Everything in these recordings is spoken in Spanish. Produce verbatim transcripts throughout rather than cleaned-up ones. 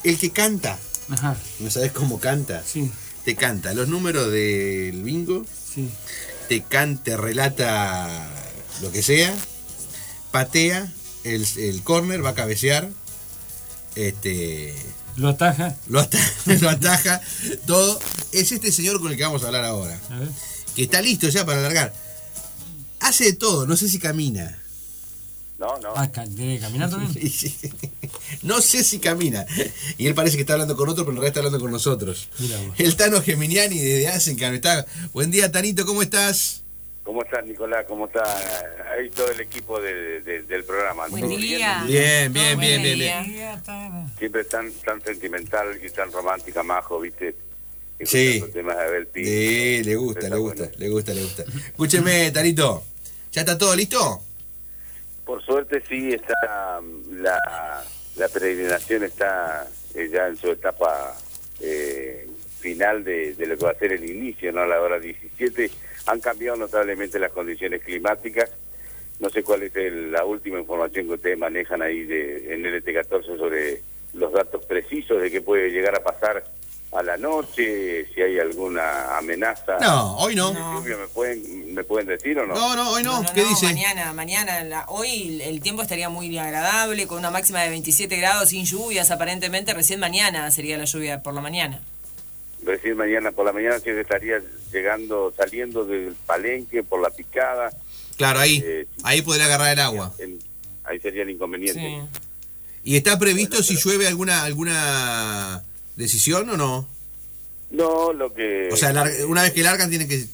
El que canta, Ajá. ¿no sabes cómo canta? Sí. Te canta los números del bingo, Sí. te canta, te relata lo que sea, patea el, el córner, va a cabecear, este... ¿Lo ataja? Lo ataja, lo ataja, todo. Es este señor con el que vamos a hablar ahora. A ver. Que está listo ya para largar. Hace de todo, no sé si camina. No, no. Ah, ca- ¿debe caminar también? No sé si camina. Y él parece que está hablando con otro, pero en realidad está hablando con nosotros. Mira vos. El Tano Geminiani desde Asencan está. Buen día, Tanito, ¿cómo estás? ¿Cómo estás, Nicolás? ¿Cómo está ahí todo el equipo de, de, del programa? Buen ¿Todo día. Bien, bien, Todo bien, bien, día. bien. Siempre tan tan sentimental y tan romántica, majo, ¿viste? Sí. Escuchando temas de Abel Pinto. Sí, le gusta, Está le gusta, bueno. le gusta, le gusta. Escúcheme, Tanito. ¿Ya está todo listo? Por suerte sí, está um, la, la peregrinación está eh, ya en su etapa eh, final de, de lo que va a ser el inicio, ¿no? A la hora diecisiete. Han cambiado notablemente las condiciones climáticas. No sé cuál es el- la última información que ustedes manejan ahí de, en L T catorce sobre los datos precisos de qué puede llegar a pasar a la noche, si hay alguna amenaza. No, hoy no. de No. lluvia, ¿me pueden, me pueden decir o no? No, no, hoy no. No, no, ¿Qué no, dice? Mañana, mañana, la- hoy el tiempo estaría muy agradable, con una máxima de veintisiete grados, sin lluvias aparentemente. Recién mañana sería la lluvia por la mañana. Recién mañana por la mañana sí estaría llegando, saliendo del Palenque por la Picada. Claro, ahí. Eh, Ahí podría agarrar el agua. en- ahí sería el inconveniente. Sí. ¿Y está previsto Bueno, si pero- llueve alguna alguna decisión o no? No, lo que... O sea, lar- una vez que largan tienen que...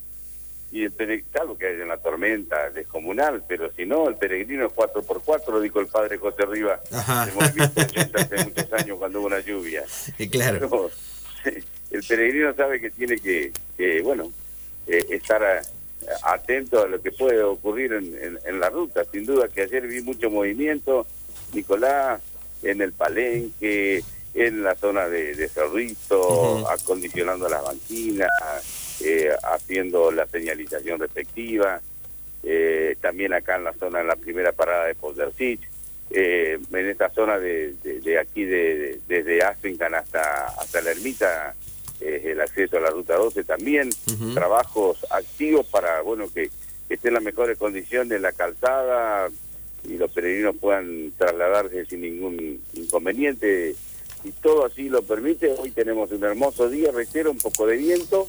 Y el pere- salvo que haya una tormenta descomunal, pero si no, el peregrino es cuatro por cuatro, lo dijo el padre José Rivas, Ajá. del Movimiento ochenta hace muchos años cuando hubo una lluvia. Eh, claro. Pero, el peregrino sabe que tiene que, que bueno, eh, estar a- atento a lo que puede ocurrir en, en- en la ruta. Sin duda que ayer vi mucho movimiento, Nicolás, en el Palenque, en la zona de, de Cerrito, Ujú. acondicionando las banquinas, eh, haciendo la señalización respectiva, eh, también acá en la zona, en la primera parada de Poldercich, eh, en esta zona de, de, de aquí, de, de- desde Asencan hasta, hasta la ermita, eh, el acceso a la ruta doce también, Ujú. trabajos activos para, bueno, que, que esté en las mejores condiciones la calzada y los peregrinos puedan trasladarse sin ningún inconveniente, y todo así lo permite. Hoy tenemos un hermoso día, reitero, un poco de viento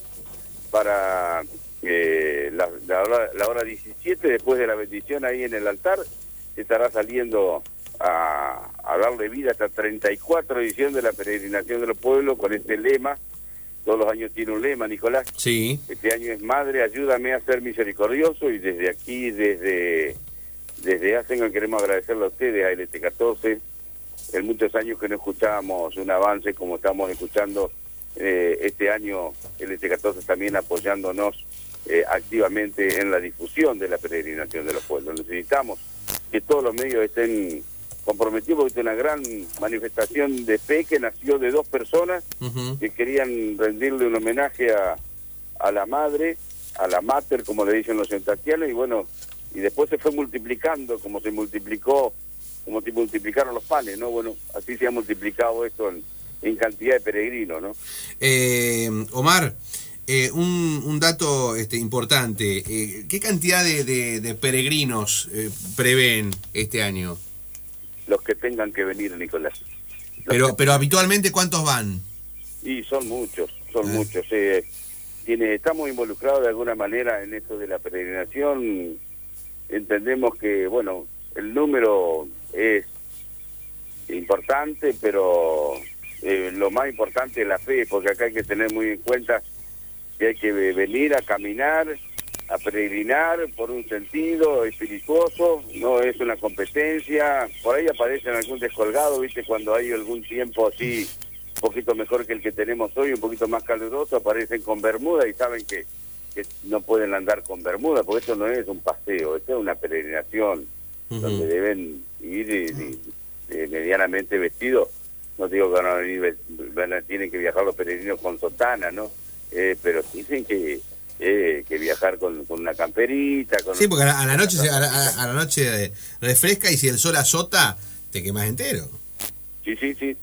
para eh, la, la, hora, la hora diecisiete, después de la bendición ahí en el altar, se estará saliendo a, a darle vida a esta treinta y cuatro edición de la peregrinación de los pueblos con este lema. Todos los años tiene un lema, Nicolás. Sí. Este año es Madre, ayúdame a ser misericordioso, y desde aquí, desde desde Asencan, queremos agradecerle a ustedes, a L T catorce, en muchos años que no escuchábamos un avance como estamos escuchando eh, este año, L T catorce también apoyándonos eh, activamente en la difusión de la peregrinación de los pueblos. Necesitamos que todos los medios estén comprometidos, porque es una gran manifestación de fe que nació de dos personas Ujú. que querían rendirle un homenaje a, a la madre, a la mater, como le dicen los centatianos, y bueno, y después se fue multiplicando, como se multiplicó, como se multiplicaron los panes, ¿no? Bueno, así se ha multiplicado esto en, en cantidad de peregrinos, ¿no? Eh, Omar, eh, un, un dato este, importante. Eh, ¿Qué cantidad de, de- de peregrinos eh, prevén este año? Los que tengan que venir, Nicolás. Los Pero, que- pero habitualmente, ¿cuántos van? Y son muchos, son Ah. muchos. eh, tiene, estamos involucrados de alguna manera en esto de la peregrinación. Entendemos que, bueno, el número es importante, pero eh, lo más importante es la fe, porque acá hay que tener muy en cuenta que hay que ve- venir a caminar, a peregrinar por un sentido espirituoso, no es una competencia. Por ahí aparecen algún descolgado, ¿viste? Cuando hay algún tiempo así un poquito mejor que el que tenemos hoy, un poquito más caluroso, aparecen con bermuda y saben que, que no pueden andar con bermuda, porque esto no es un paseo, esto es una peregrinación, Ujú. donde deben ir y- y- y medianamente vestidos. No digo que van a venir, ve- van a- tienen que viajar los peregrinos con sotana, ¿no? Eh, pero dicen que eh, que viajar con, con una camperita. Con Sí, porque a la, a la noche se- a la, a- a la noche eh, refresca, y si el sol azota, te quemas entero. Sí, sí, sí.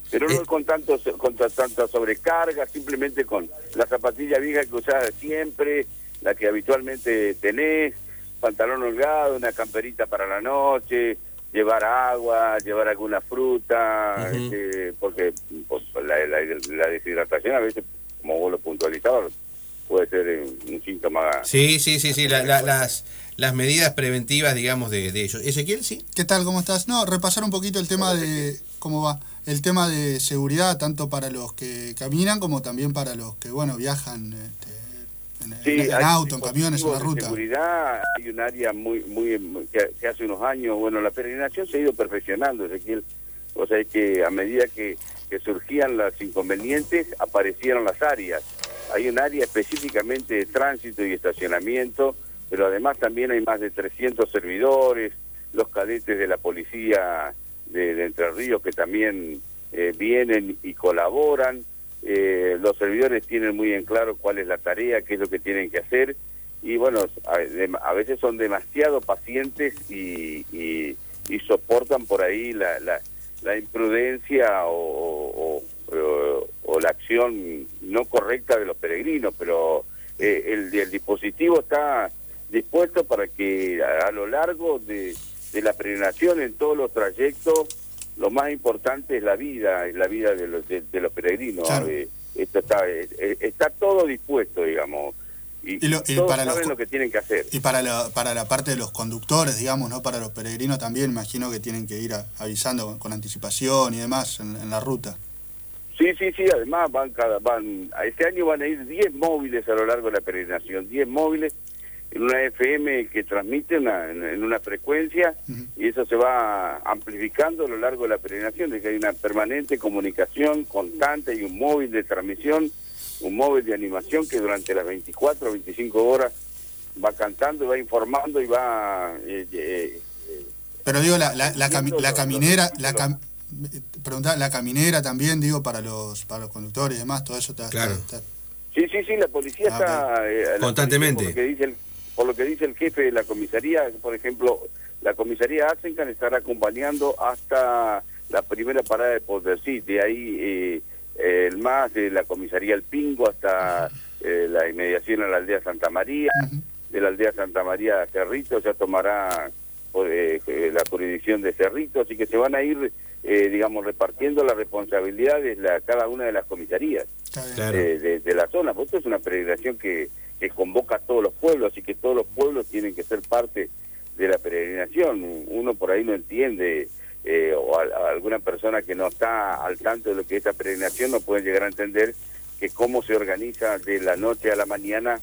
pero no Eh. con tanto con tanta sobrecarga, simplemente con la zapatilla vieja que usás siempre, la que habitualmente tenés, pantalón holgado, una camperita para la noche, llevar agua, llevar alguna fruta, Uh-huh. este, porque pues, la, la, la deshidratación a veces, como vos lo puntualizabas, puede ser un síntoma. Sí, sí, sí, sí, la, la, las, las medidas preventivas, digamos, de, de ellos. Ezequiel, sí. ¿Qué tal? ¿Cómo estás? No, repasar un poquito el tema de cómo va, el tema de seguridad, tanto para los que caminan como también para los que, bueno, viajan este, en, Sí, en hay auto, en camiones, en la dispositivos de ruta. seguridad, hay un área muy, muy, muy- que, que hace unos años, bueno, la peregrinación se ha ido perfeccionando, Ezequiel. O sea, que a medida que, que surgían los inconvenientes, aparecieron las áreas. Hay un área específicamente de tránsito y estacionamiento, pero además también hay más de trescientos servidores, los cadetes de la policía de, de Entre Ríos que también eh, vienen y colaboran. Eh, los servidores tienen muy en claro cuál es la tarea, qué es lo que tienen que hacer, y bueno, a, de, a veces son demasiado pacientes y, y, y soportan por ahí la, la, la imprudencia o, o, o, o la acción no correcta de los peregrinos, pero eh, el, el dispositivo está dispuesto para que a, a lo largo de, de la peregrinación, en todos los trayectos, lo más importante es la vida, es la vida de los, de, de los peregrinos. Claro. Eh, esto está, eh, está todo dispuesto, digamos, y, Y lo- y todos para los saben co- lo que tienen que hacer. Y para la, para la parte de los conductores, digamos, ¿no? Para los peregrinos también, imagino que tienen que ir a- avisando con, con anticipación y demás en, en la ruta. Sí, sí, sí, además van cada van a este año van a ir diez móviles a lo largo de la peregrinación, diez móviles en una F M que transmite una, en, en una frecuencia, Ujú. y eso se va amplificando a lo largo de la peregrinación, de que hay una permanente comunicación constante y un móvil de transmisión, un móvil de animación que durante las veinticuatro o veinticinco horas va cantando, va informando y va... Eh, eh, eh, Pero digo, la, la, la, cami- la caminera, la cam- preguntaba, la caminera también, digo, para los para los conductores y demás, todo eso está... Claro. está- está- Sí, sí, sí, la policía Ah, está... eh, la Constantemente. policía, por, lo que dice el, por lo que dice el jefe de la comisaría, por ejemplo, la comisaría Asencan estará acompañando hasta la primera parada de Potosí, de ahí eh, eh, el más de la comisaría El Pingo hasta eh, la inmediación a la aldea Santa María, Ujú. de la aldea Santa María a Cerrito ya tomará pues, eh, la jurisdicción de Cerrito, así que se van a ir, eh, digamos, repartiendo las responsabilidades la, cada una de las comisarías. está bien. Claro. De, de, de la zona, porque esto es una peregrinación que, que convoca a todos los pueblos, y que todos los pueblos tienen que ser parte de la peregrinación. Uno por ahí no entiende, eh, o a, a alguna persona que no está al tanto de lo que es esta peregrinación no puede llegar a entender que cómo se organiza de la noche a la mañana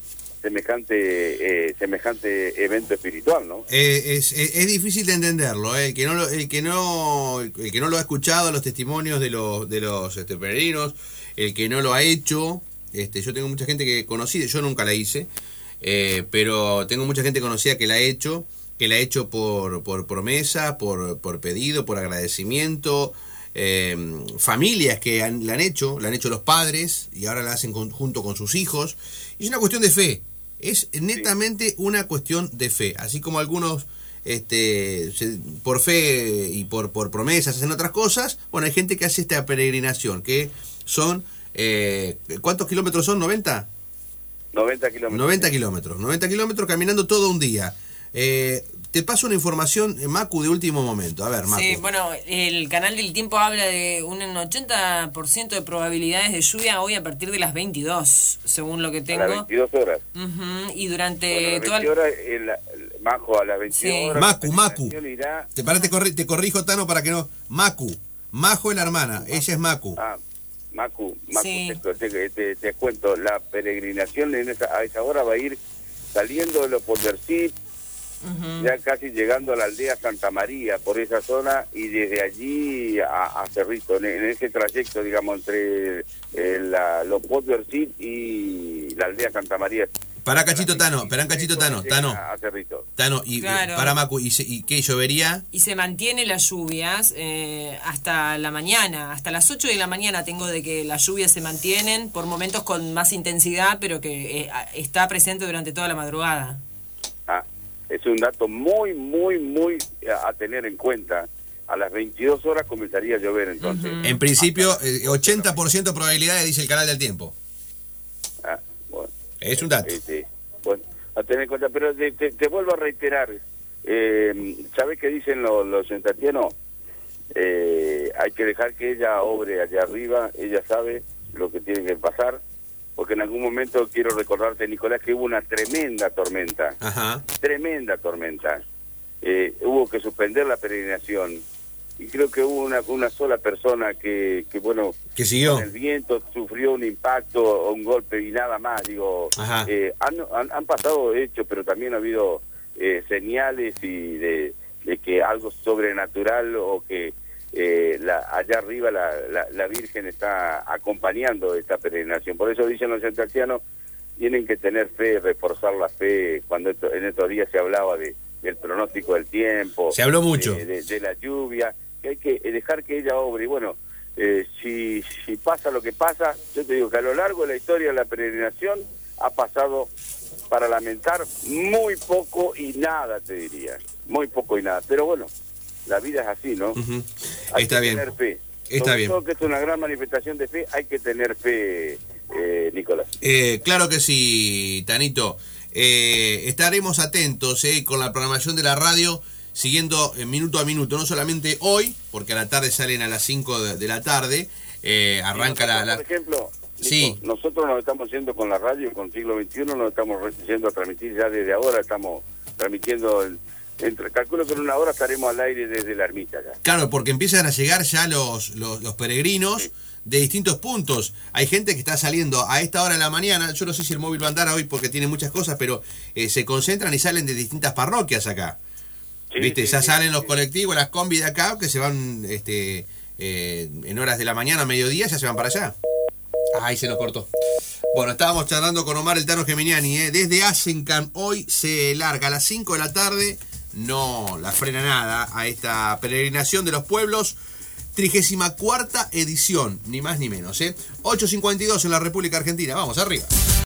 semejante eh, semejante evento espiritual, ¿no? Eh, es, es, es difícil de entenderlo, ¿eh? el que no lo, el que no el que no lo ha escuchado, los testimonios de los de los este, peregrinos, el que no lo ha hecho, este yo tengo mucha gente que conocí, yo nunca la hice, eh, pero tengo mucha gente conocida que la ha hecho, que la ha hecho por por promesa, por por pedido, por agradecimiento, eh, familias que han, la han hecho, la han hecho los padres y ahora la hacen con, junto con sus hijos, y es una cuestión de fe. Es netamente una cuestión de fe, así como algunos este se, por fe y por por promesas hacen otras cosas. Bueno, hay gente que hace esta peregrinación, que son, eh, ¿cuántos kilómetros son? ¿noventa? noventa kilómetros. noventa kilómetros, noventa kilómetros caminando todo un día. Eh, te paso una información, eh, Macu, de último momento. A ver, Macu. Sí, bueno, el canal del tiempo habla de un ochenta por ciento de probabilidades de lluvia hoy a partir de las veintidós, según lo que A tengo. las veintidós horas. Ujú, y durante Bueno, a las toda veintidós horas, el, el- Majo, a las veintidós Sí. horas... Macu, la Macu. peregrinación irá- Te, para, te, corri- te corrijo, Tano, para que no... Macu. Majo es la hermana, ella es Macu. Ah, Macu, Macu, Sí. te, te, te- te cuento, la peregrinación en esa, a esa hora va a ir saliendo de los Potosí, Ujú. ya casi llegando a la aldea Santa María, por esa zona, y desde allí a, a Cerrito, en, en ese trayecto, digamos, entre eh, la, los Potosí y la aldea Santa María. Pará, cachito, Tano, pará un cachito, Tano, Llegan Tano, A, a Cerrito. Tano, y Claro. para Macu, ¿y, se- y qué llovería? Y se mantiene las lluvias eh, hasta la mañana, hasta las ocho de la mañana tengo de que las lluvias se mantienen, por momentos con más intensidad, pero que eh, a- está presente durante toda la madrugada. Ah, es un dato muy, muy, muy a tener en cuenta. a las veintidós horas comenzaría a llover entonces. Ujú. En principio, eh, ochenta por ciento probabilidades, dice el canal del tiempo. Ah, bueno. Es un dato. Este, bueno, a tener en cuenta, pero te, te, te vuelvo a reiterar, eh, ¿sabes qué dicen los, los santatianos? Eh, hay que dejar que ella obre allá arriba, ella sabe lo que tiene que pasar, porque en algún momento quiero recordarte, Nicolás, que hubo una tremenda tormenta, Ajá. tremenda tormenta, eh, hubo que suspender la peregrinación, y creo que hubo una, una sola persona que, que bueno, ¿Qué siguió? con el viento sufrió un impacto o un golpe y nada más, digo, Ajá. eh, han, han, han pasado hechos, pero también ha habido eh, señales y de, de que algo sobrenatural o que eh, la, allá arriba la, la, la Virgen está acompañando esta peregrinación. Por eso dicen los santatianos, tienen que tener fe, reforzar la fe. Cuando esto, en estos días se hablaba de del pronóstico del tiempo, Se habló mucho. de, de, de la lluvia, que hay que dejar que ella obre. Y bueno, eh, si, si pasa lo que pasa, yo te digo que a lo largo de la historia de la peregrinación ha pasado, para lamentar, muy poco y nada, te diría. Muy poco y nada. Pero bueno, la vida es así, ¿no? Ujú. Hay Está que bien. tener fe. Está Sobre bien. todo que esto es una gran manifestación de fe, hay que tener fe, eh, Nicolás. Eh, claro que sí, Tanito. Eh, estaremos atentos eh, con la programación de la radio, siguiendo eh, minuto a minuto, no solamente hoy, porque a la tarde salen a las cinco de, de la tarde, eh, arranca la... la... Por ejemplo, Nico, Sí. nosotros nos estamos yendo con la radio, con Siglo veintiuno, nos estamos yendo a transmitir ya desde ahora, estamos transmitiendo, el, entre calculo que en una hora estaremos al aire desde la ermita ya. Claro, porque empiezan a llegar ya los, los, los peregrinos Sí. de distintos puntos. Hay gente que está saliendo a esta hora de la mañana, yo no sé si el móvil va a andar hoy porque tiene muchas cosas, pero eh, se concentran y salen de distintas parroquias acá. Sí, ¿Viste? sí, Ya sí, salen sí, los sí. colectivos, las combis de acá, que se van este eh, en horas de la mañana, mediodía, ya se van para allá. Ahí se nos cortó. Bueno, estábamos charlando con Omar el Tano Geminiani, ¿eh? Desde Asencan, hoy se larga a las cinco de la tarde, no la frena nada a esta peregrinación de los pueblos, trigésima cuarta edición, ni más ni menos, ¿eh? ocho cincuenta y dos en la República Argentina, vamos arriba.